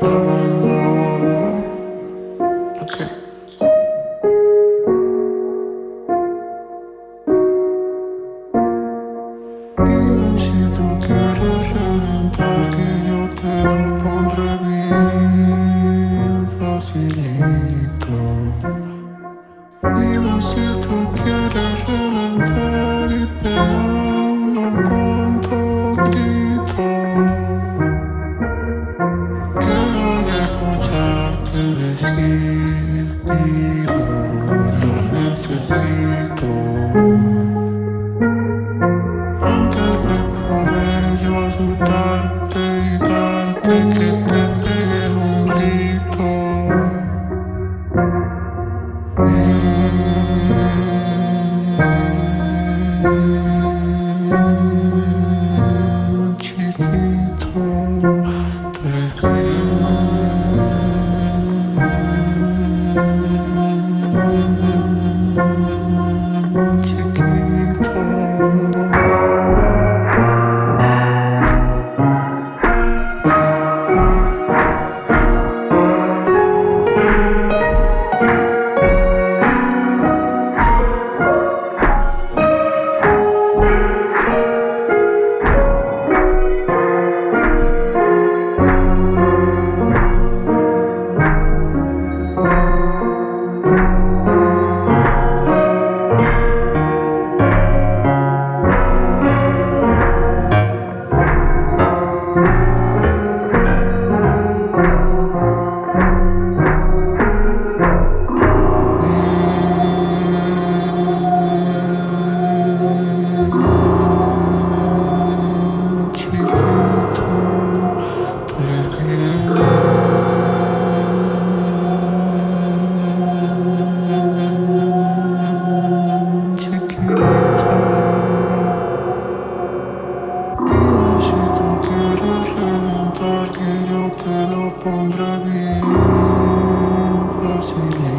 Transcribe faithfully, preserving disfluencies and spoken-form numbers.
Okay. Dime si tú quieres reventar, que yo te lo pondré bien facilito. Dime si tú quieres reventar y pegar unos cuantos gritos. Quiero escucharte decir, dilo, lo necesito. Antes de poder yo asustarte y darte que te pegue un grito. Mm, chiquito, tú eres bien, chiquito. Dime si tú quieres reventar, que yo te lo pondré bien fácil.